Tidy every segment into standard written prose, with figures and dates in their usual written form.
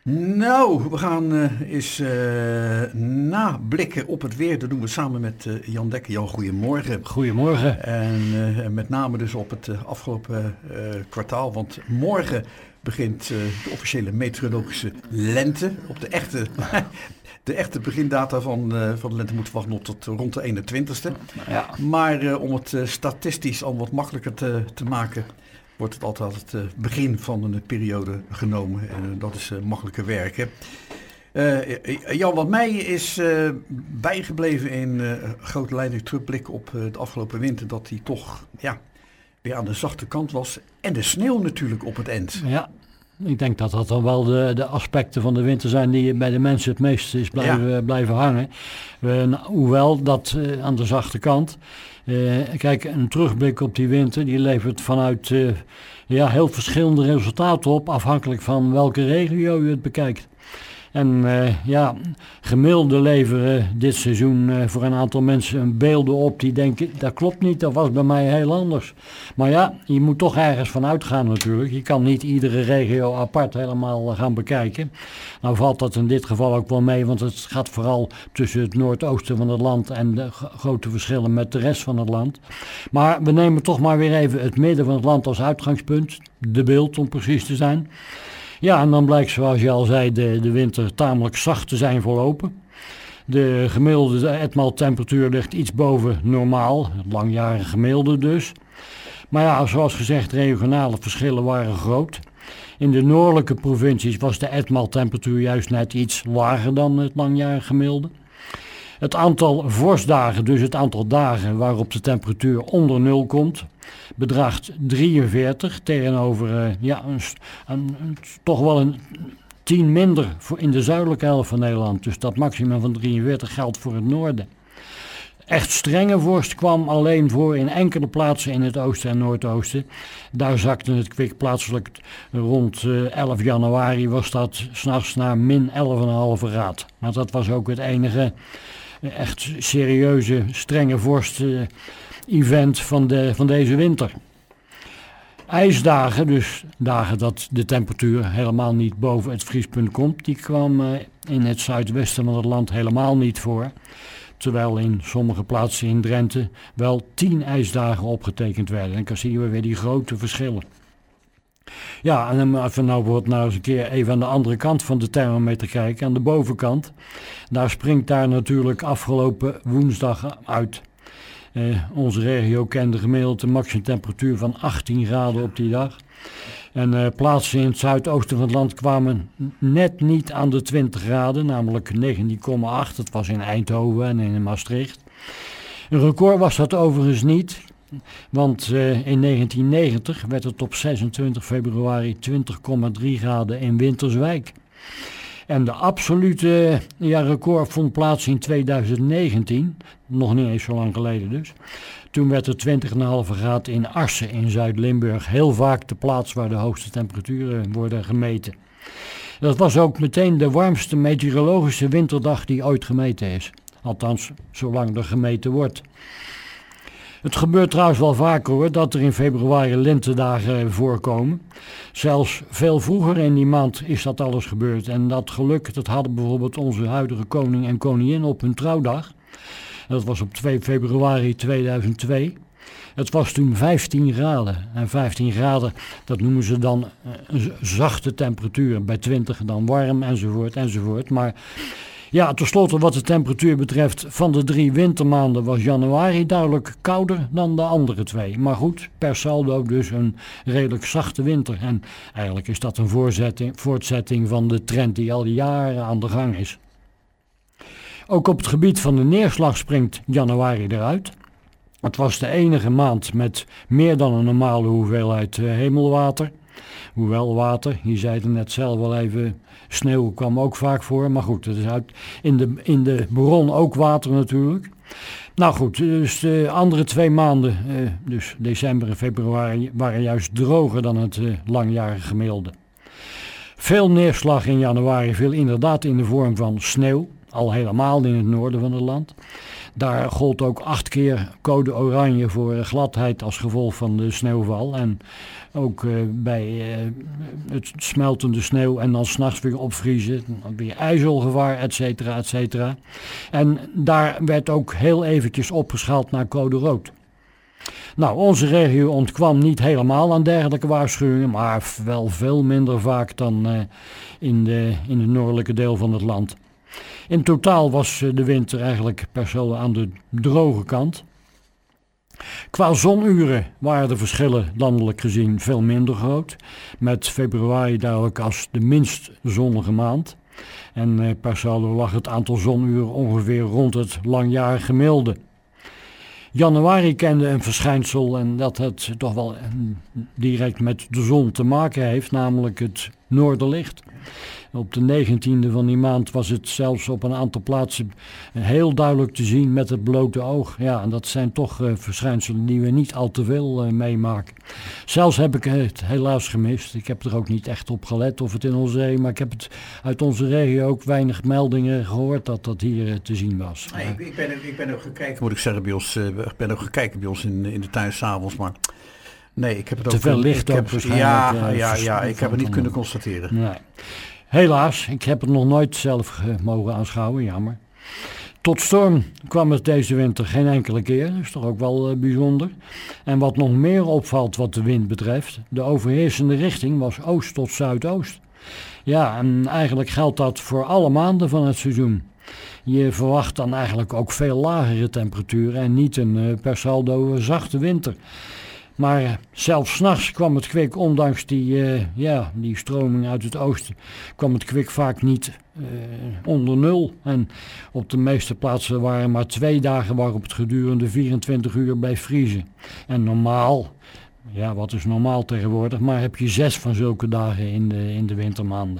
Nou, we gaan eens nablikken op het weer. Dat doen we samen met Jan Dekker. Jan, goedemorgen. Goedemorgen. En met name dus op het afgelopen kwartaal. Want morgen begint de officiële meteorologische lente. Op de echte, de echte begindata van de lente moeten we wachten tot rond de 21ste. Ja. Maar om het statistisch al wat makkelijker te maken, wordt het altijd het begin van een periode genomen. En dat is makkelijker werken. Jan, wat mij is bijgebleven in grote lijnen terugblikken op de afgelopen winter, dat die toch weer aan de zachte kant was. En de sneeuw natuurlijk op het eind. Ja, ik denk dat dat dan wel de aspecten van de winter zijn die bij de mensen het meest is blijven hangen. Hoewel dat aan de zachte kant. Kijk, een terugblik op die winter, die levert vanuit heel verschillende resultaten op, afhankelijk van welke regio je het bekijkt. En gemiddelde leveren dit seizoen voor een aantal mensen beelden op die denken, dat klopt niet, dat was bij mij heel anders. Maar ja, je moet toch ergens van uitgaan natuurlijk. Je kan niet iedere regio apart helemaal gaan bekijken. Nou valt dat in dit geval ook wel mee, want het gaat vooral tussen het noordoosten van het land en de grote verschillen met de rest van het land. Maar we nemen toch maar weer even het midden van het land als uitgangspunt, de beeld om precies te zijn. Ja, en dan blijkt, zoals je al zei, de winter tamelijk zacht te zijn verlopen. De gemiddelde etmaaltemperatuur ligt iets boven normaal, het langjarige gemiddelde dus. Maar ja, zoals gezegd, regionale verschillen waren groot. In de noordelijke provincies was de etmaaltemperatuur juist net iets lager dan het langjarige gemiddelde. Het aantal vorstdagen, dus het aantal dagen waarop de temperatuur onder nul komt, bedraagt 43 tegenover toch wel een 10 minder in de zuidelijke helft van Nederland. Dus dat maximum van 43 geldt voor het noorden. Echt strenge vorst kwam alleen voor in enkele plaatsen in het oosten en noordoosten. Daar zakte het kwik plaatselijk rond 11 januari was dat 's nachts naar min 11,5 graad. Maar dat was ook het enige echt serieuze strenge vorst event van deze winter. IJsdagen, dus dagen dat de temperatuur helemaal niet boven het vriespunt komt, die kwam in het zuidwesten van het land helemaal niet voor. Terwijl in sommige plaatsen in Drenthe wel 10 ijsdagen opgetekend werden. En dan zien we weer die grote verschillen. Ja, en dan even nou eens een keer even aan de andere kant van de thermometer kijken, aan de bovenkant. Daar springt daar natuurlijk afgelopen woensdag uit. Onze regio kende gemiddeld een maximumtemperatuur van 18 graden op die dag. En plaatsen in het zuidoosten van het land kwamen net niet aan de 20 graden, namelijk 19,8. Dat was in Eindhoven en in Maastricht. Een record was dat overigens niet, want in 1990 werd het op 26 februari 20,3 graden in Winterswijk. En de absolute record vond plaats in 2019, nog niet eens zo lang geleden dus. Toen werd er 20,5 graden in Arsen in Zuid-Limburg, heel vaak de plaats waar de hoogste temperaturen worden gemeten. Dat was ook meteen de warmste meteorologische winterdag die ooit gemeten is. Althans, zolang er gemeten wordt. Het gebeurt trouwens wel vaker hoor, dat er in februari lentedagen voorkomen. Zelfs veel vroeger in die maand is dat alles gebeurd. En dat geluk, dat hadden bijvoorbeeld onze huidige koning en koningin op hun trouwdag. Dat was op 2 februari 2002. Het was toen 15 graden. En 15 graden, dat noemen ze dan een zachte temperatuur. Bij 20 dan warm enzovoort enzovoort. Maar ja, tenslotte wat de temperatuur betreft, van de 3 wintermaanden was januari duidelijk kouder dan de andere 2. Maar goed, per saldo dus een redelijk zachte winter. En eigenlijk is dat een voortzetting van de trend die al jaren aan de gang is. Ook op het gebied van de neerslag springt januari eruit. Het was de enige maand met meer dan een normale hoeveelheid hemelwater. Hoewel water, je zei het net zelf wel even, sneeuw kwam ook vaak voor. Maar goed, het is in de bron ook water natuurlijk. Nou goed, dus de andere 2 maanden, dus december en februari, waren juist droger dan het langjarige gemiddelde. Veel neerslag in januari viel inderdaad in de vorm van sneeuw. Al helemaal in het noorden van het land. Daar gold ook 8 keer code oranje voor gladheid als gevolg van de sneeuwval. En ook bij het smeltende sneeuw en dan 's nachts weer opvriezen, dan weer ijzelgevaar, et cetera, et cetera. En daar werd ook heel eventjes opgeschaald naar code rood. Nou, onze regio ontkwam niet helemaal aan dergelijke waarschuwingen, maar wel veel minder vaak dan in het noordelijke deel van het land. In totaal was de winter eigenlijk per saldo aan de droge kant. Qua zonuren waren de verschillen landelijk gezien veel minder groot, met februari duidelijk als de minst zonnige maand. En per saldo lag het aantal zonuren ongeveer rond het langjarig gemiddelde. Januari kende een verschijnsel en dat het toch wel direct met de zon te maken heeft, namelijk het noorderlicht. Op de 19e van die maand was het zelfs op een aantal plaatsen heel duidelijk te zien met het blote oog. Ja, en dat zijn toch verschijnselen die we niet al te veel meemaken. Zelfs heb ik het helaas gemist. Ik heb er ook niet echt op gelet of het in onze regio, maar ik heb het uit onze regio ook weinig meldingen gehoord dat dat hier te zien was. Nee, ik ben ook gekeken, moet ik zeggen, bij ons. Ik ben ook gekeken bij ons in de tuin 's avonds, maar nee, ik heb het ook... Te veel licht ook waarschijnlijk. Ja, ik heb het niet kunnen constateren. Nee. Helaas, ik heb het nog nooit zelf mogen aanschouwen, jammer. Tot storm kwam het deze winter geen enkele keer, dat is toch ook wel bijzonder. En wat nog meer opvalt wat de wind betreft, de overheersende richting was oost tot zuidoost. Ja, en eigenlijk geldt dat voor alle maanden van het seizoen. Je verwacht dan eigenlijk ook veel lagere temperaturen en niet een per saldo zachte winter. Maar zelfs 's nachts kwam het kwik, ondanks die stroming uit het oosten, kwam het kwik vaak niet onder nul. En op de meeste plaatsen waren maar 2 dagen waarop het gedurende 24 uur bleef vriezen. En normaal, ja wat is normaal tegenwoordig, maar heb je 6 van zulke dagen in de wintermaanden.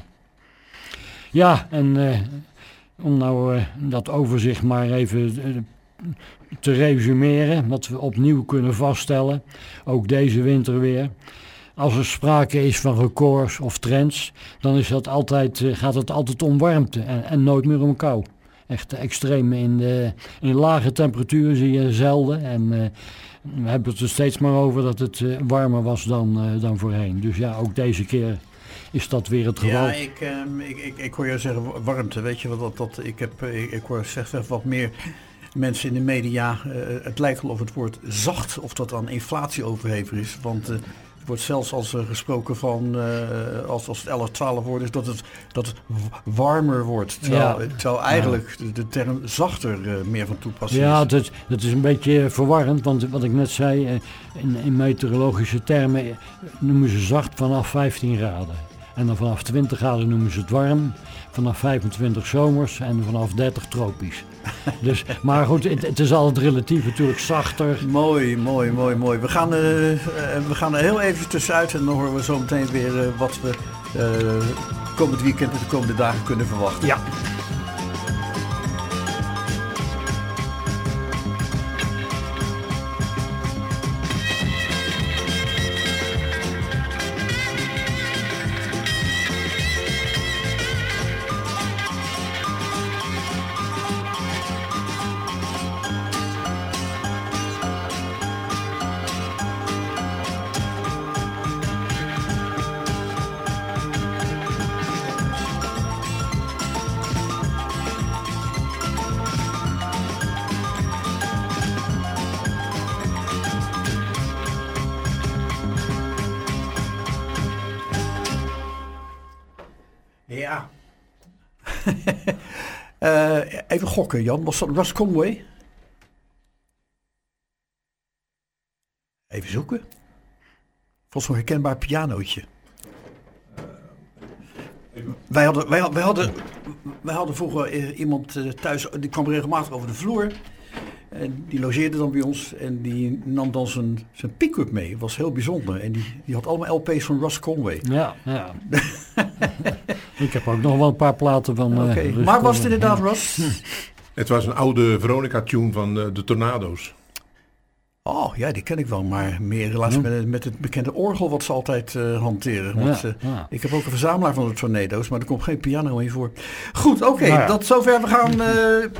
Ja, en om nou dat overzicht maar even te resumeren, wat we opnieuw kunnen vaststellen, ook deze winter weer. Als er sprake is van records of trends, dan is dat gaat het altijd om warmte en nooit meer om kou. Echt extreme in lage temperaturen zie je zelden. En we hebben het er steeds maar over dat het warmer was dan voorheen. Dus ja, ook deze keer is dat weer het geval. Ja, ik hoor je zeggen warmte. Weet je wat ik hoor zeggen wat meer mensen in de media. Het lijkt wel of het woord zacht, of dat dan inflatie overhevig is. Want er wordt zelfs als gesproken van als het 11, 12 wordt, is dat het warmer wordt. Terwijl eigenlijk de term zachter meer van toepassing is. Ja, dat is een beetje verwarrend, want wat ik net zei, in meteorologische termen noemen ze zacht vanaf 15 graden. En dan vanaf 20 graden noemen ze het warm, vanaf 25 zomers en vanaf 30 tropisch. Dus, maar goed, het is altijd relatief natuurlijk zachter. Mooi. We gaan er heel even tussenuit en dan horen we zo meteen weer wat we komend weekend en de komende dagen kunnen verwachten. Ja. Ja. Even gokken, Jan. Was dat Russ Conway? Even zoeken. Volgens een herkenbaar pianootje. Wij hadden vroeger iemand thuis, die kwam regelmatig over de vloer. En die logeerde dan bij ons en die nam dan zijn pick-up mee. Dat was heel bijzonder. En die had allemaal LP's van Russ Conway. Ja. Ik heb ook nog wel een paar platen van Russ. Maar was het inderdaad Russ? Het was een oude Veronica-tune van de Tornado's. Oh ja, die ken ik wel, maar meer helaas met het bekende orgel wat ze altijd hanteren. Want, ik heb ook een verzamelaar van de Tornado's, maar er komt geen piano in voor. Goed, oké, dat zover. We gaan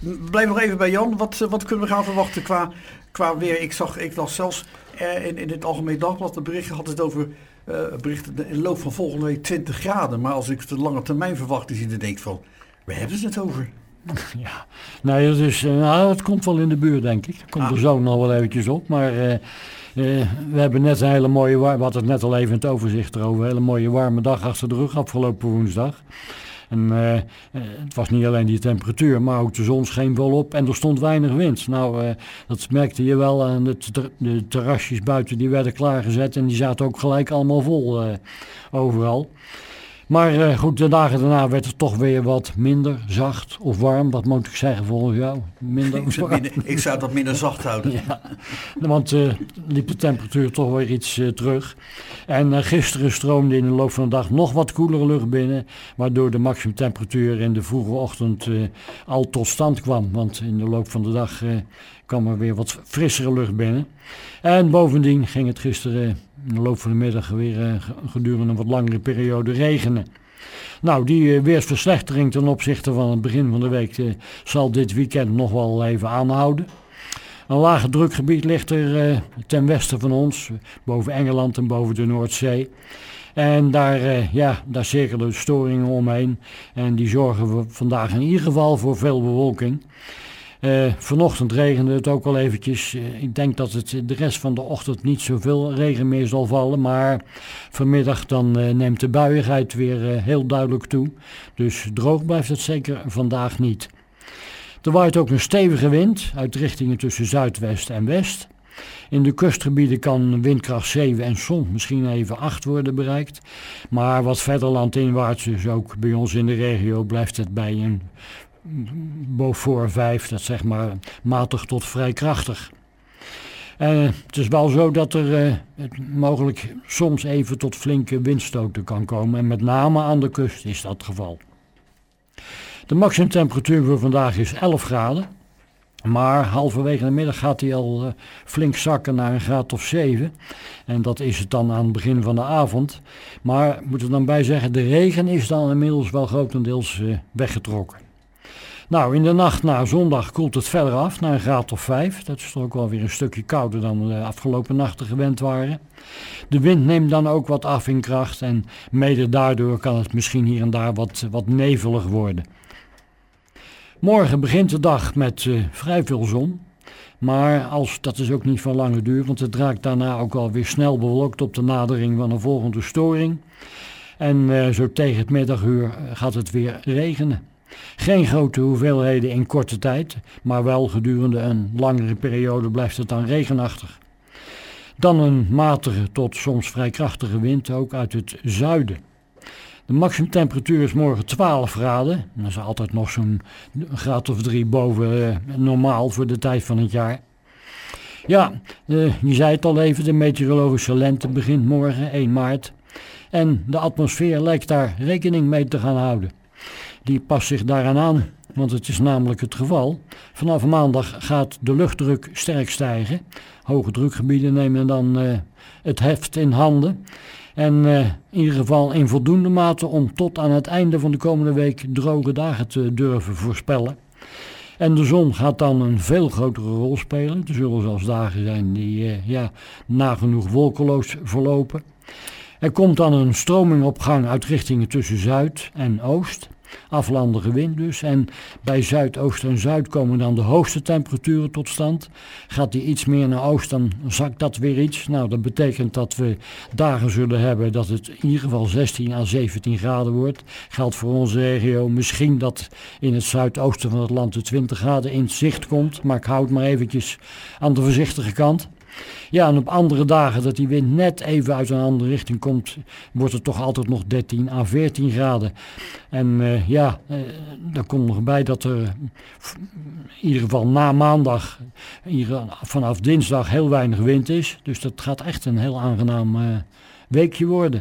Blijf nog even bij Jan. Wat kunnen we gaan verwachten qua weer? Ik las zelfs in het Algemeen Dagblad de berichten had het over berichten in de loop van volgende week 20 graden. Maar als ik de lange termijn verwachting zie, dan denk ik van, waar hebben ze het over? Ja, nee, het komt wel in de buurt, denk ik. Dat komt er zo nog wel eventjes op. Maar we hebben net een hele mooie, we hadden het net al even in het overzicht erover, een hele mooie warme dag achter de rug afgelopen woensdag. En het was niet alleen die temperatuur, maar ook de zon scheen volop en er stond weinig wind. Nou, dat merkte je wel aan de terrasjes buiten, die werden klaargezet en die zaten ook gelijk allemaal vol overal. Maar goed, de dagen daarna werd het toch weer wat minder zacht of warm. Wat moet ik zeggen volgens jou? Ik zou dat minder zacht houden. Ja, want liep de temperatuur toch weer iets terug. En gisteren stroomde in de loop van de dag nog wat koelere lucht binnen. Waardoor de maximumtemperatuur in de vroege ochtend al tot stand kwam. Want in de loop van de dag kwam er weer wat frissere lucht binnen. En bovendien ging het gisteren in de loop van de middag weer gedurende een wat langere periode regenen. Nou, die weersverslechtering ten opzichte van het begin van de week zal dit weekend nog wel even aanhouden. Een lage drukgebied ligt er ten westen van ons, boven Engeland en boven de Noordzee. En daar cirkelen storingen omheen en die zorgen we vandaag in ieder geval voor veel bewolking. Vanochtend regende het ook al eventjes. Ik denk dat het de rest van de ochtend niet zoveel regen meer zal vallen. Maar vanmiddag dan neemt de buiigheid weer heel duidelijk toe. Dus droog blijft het zeker vandaag niet. Er waait ook een stevige wind uit richtingen tussen zuidwest en west. In de kustgebieden kan windkracht 7 en soms misschien even 8 worden bereikt. Maar wat verder landinwaarts, dus ook bij ons in de regio, blijft het bij een voor 5, dat zeg maar matig tot vrij krachtig. Het is wel zo dat er mogelijk soms even tot flinke windstoten kan komen. En met name aan de kust is dat het geval. De maximumtemperatuur voor vandaag is 11 graden. Maar halverwege de middag gaat hij al flink zakken naar een graad of 7. En dat is het dan aan het begin van de avond. Maar ik moet er dan bij zeggen, de regen is dan inmiddels wel grotendeels weggetrokken. Nou, in de nacht na zondag koelt het verder af naar een graad of 5. Dat is toch ook wel weer een stukje kouder dan de afgelopen nachten gewend waren. De wind neemt dan ook wat af in kracht en mede daardoor kan het misschien hier en daar wat nevelig worden. Morgen begint de dag met vrij veel zon. Maar dat is ook niet van lange duur, want het raakt daarna ook alweer snel bewolkt op de nadering van een volgende storing. En zo tegen het middaguur gaat het weer regenen. Geen grote hoeveelheden in korte tijd, maar wel gedurende een langere periode blijft het dan regenachtig. Dan een matige tot soms vrij krachtige wind, ook uit het zuiden. De maximumtemperatuur is morgen 12 graden. Dat is altijd nog zo'n graad of 3 boven normaal voor de tijd van het jaar. Ja, je zei het al even, de meteorologische lente begint morgen, 1 maart. En de atmosfeer lijkt daar rekening mee te gaan houden. Die past zich daaraan aan, want het is namelijk het geval. Vanaf maandag gaat de luchtdruk sterk stijgen. Hoge drukgebieden nemen dan het heft in handen. En in ieder geval in voldoende mate om tot aan het einde van de komende week droge dagen te durven voorspellen. En de zon gaat dan een veel grotere rol spelen. Er zullen zelfs dagen zijn die nagenoeg wolkeloos verlopen. Er komt dan een stroming op gang uit richtingen tussen zuid en oost. Aflandige wind dus. En bij zuidoost en zuid komen dan de hoogste temperaturen tot stand. Gaat die iets meer naar oost, dan zakt dat weer iets. Nou, dat betekent dat we dagen zullen hebben dat het in ieder geval 16 à 17 graden wordt. Geldt voor onze regio. Misschien dat in het zuidoosten van het land de 20 graden in zicht komt. Maar ik hou het maar eventjes aan de voorzichtige kant. Ja, en op andere dagen dat die wind net even uit een andere richting komt, wordt het toch altijd nog 13 à 14 graden. En daar komt nog bij dat er in ieder geval na maandag, vanaf dinsdag heel weinig wind is. Dus dat gaat echt een heel aangenaam weekje worden.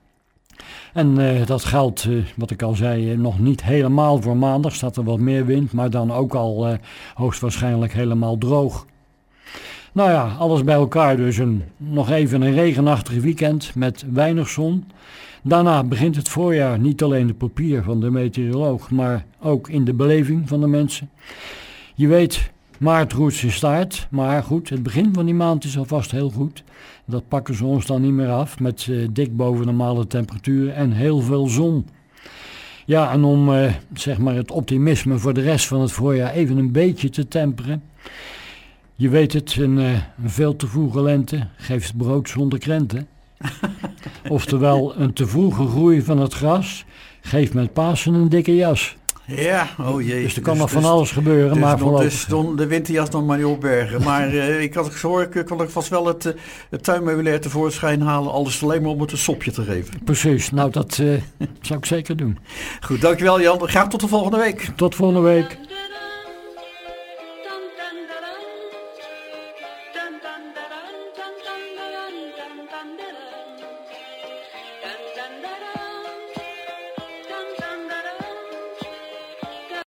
En dat geldt, wat ik al zei, nog niet helemaal voor maandag. Staat er wat meer wind, maar dan ook al hoogstwaarschijnlijk helemaal droog. Nou ja, alles bij elkaar dus nog even een regenachtig weekend met weinig zon. Daarna begint het voorjaar niet alleen op papier van de meteoroloog, maar ook in de beleving van de mensen. Je weet, maart roert zijn staart. Maar goed, het begin van die maand is alvast heel goed. Dat pakken ze ons dan niet meer af met dik boven normale temperaturen en heel veel zon. Ja, en om zeg maar het optimisme voor de rest van het voorjaar even een beetje te temperen. Je weet het, een veel te vroege lente geeft brood zonder krenten. Oftewel, een te vroege groei van het gras geeft met Pasen een dikke jas. Ja, oh jee. Dus er kan nog van alles gebeuren, maar voorlopig... Dus de winterjas nog maar niet opbergen. Maar ik had gehoord, kon ik vast wel het tuinmeubilair tevoorschijn halen. Alles alleen maar om het een sopje te geven. Precies, nou dat zou ik zeker doen. Goed, dankjewel Jan. Graag tot de volgende week. Tot volgende week.